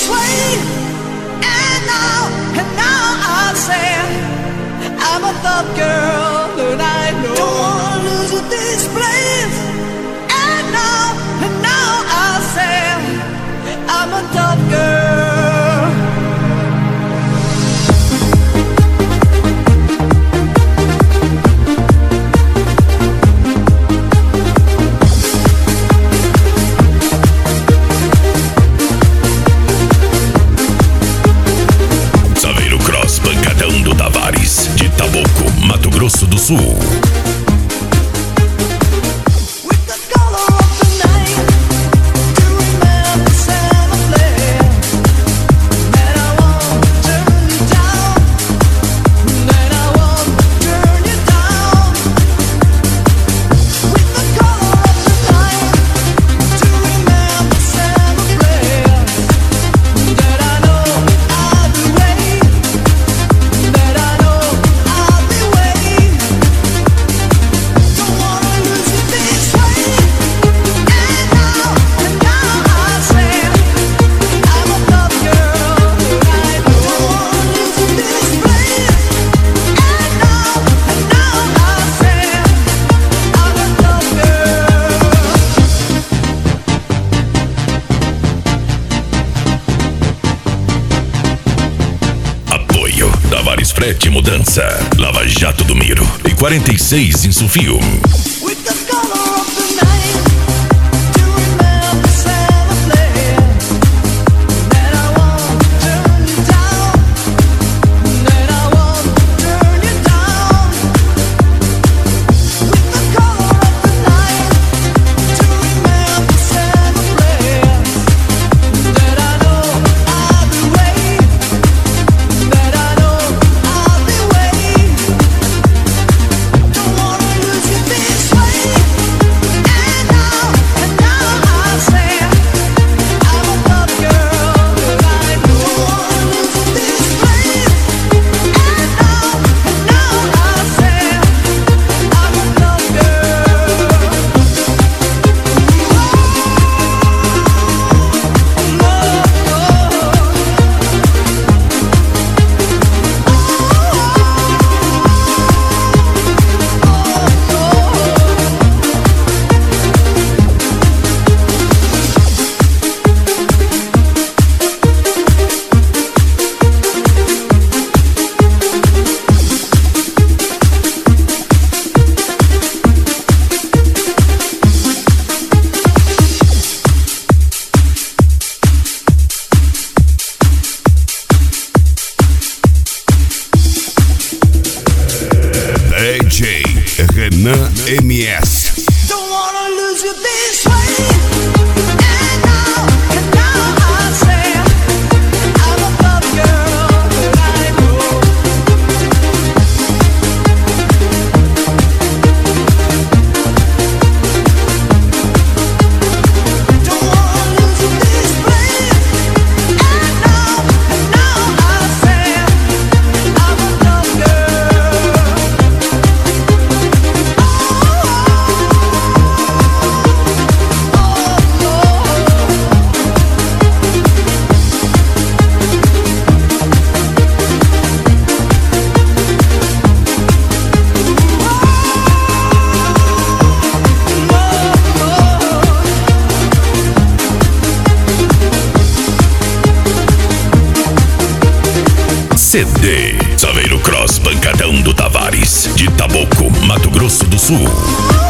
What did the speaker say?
way. And now I say I'm a tough girl, and I know don't wanna lose with this place. And now I say I'm a tough girl. Pancadão do Tavares, de Taboco, Mato Grosso do Sul. Tavares Frete Mudança, Lava Jato do Miro e 46 em Sufio. DJ Renan MS. Don't wanna lose you this way. And now I say I'm a tough girl, but I know. Don't wanna lose you this way. And now I say I'm a tough girl. CD Saveiro Cross Pancadão do Tavares, de Taboco, Mato Grosso do Sul.